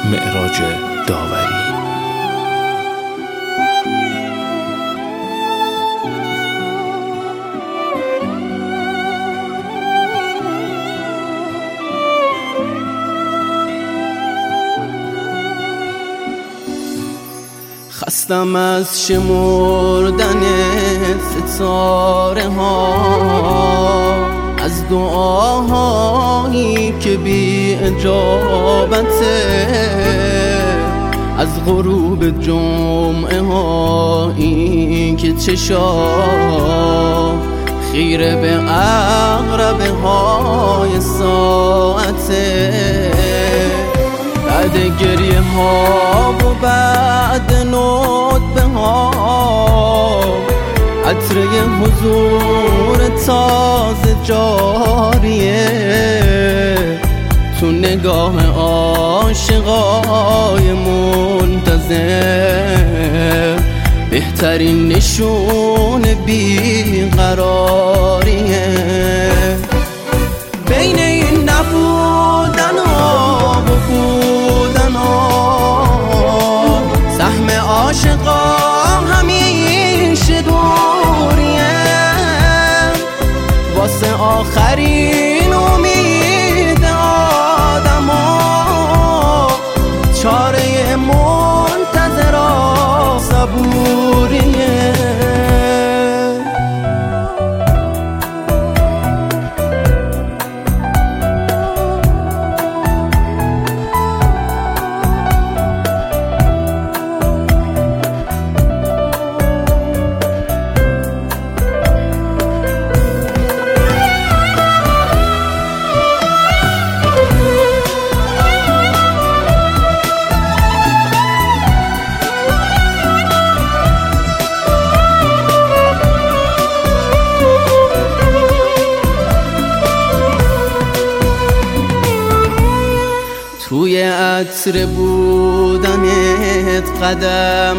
معراج داوری. خستم از شمردن ستاره ها، از دعاهایی که بی اجابته، از غروب جمعه هایی که چشام خیره به عقربه های ساعته، بعد گریه ها و بعد ندبه ها، عطره حضور تازه جاریه تو نگاه عاشقای منتظر، بهترین نشون بیقراریه. بین این نبودن ها و بودن ها، سهم عاشقا همیشه دوریه، واسه آخرین امید آدم ها، چاره منتظرا صبوریه. توی عطر بودنت قدم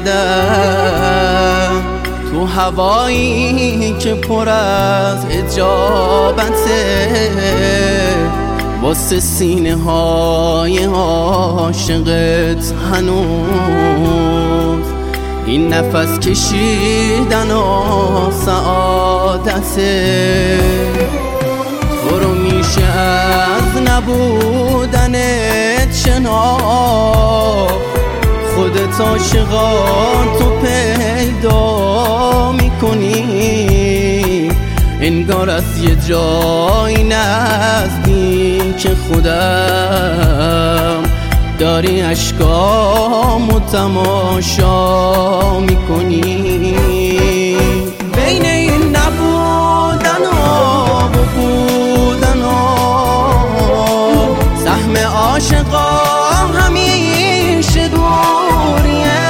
زدم، تو هوایی که پر از اجابته، واسه سینه های عاشقت هنوز این نفس کشیدن و سعادته. تو رو میشه از نبودنت شناخت، خودت عاشقان تو پیدا میکنی، انگار از یه جای نزدیک خودم داری اشکامو تماشا میکنی. بین این نبودن ها و بودن ها، سهم عاشقا همیشه دوریه،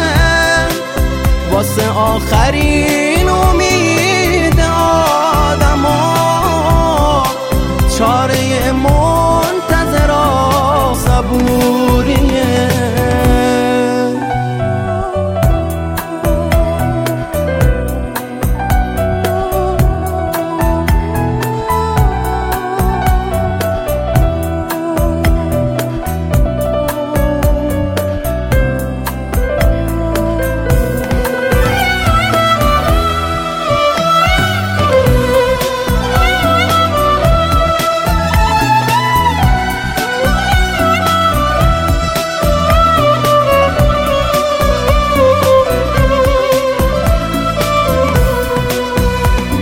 واسه آخرین امید آدم ها، چاره منتظرا صبوریه.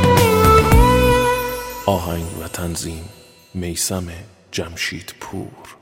آهنگ و تنظیم میثم جمشید پور.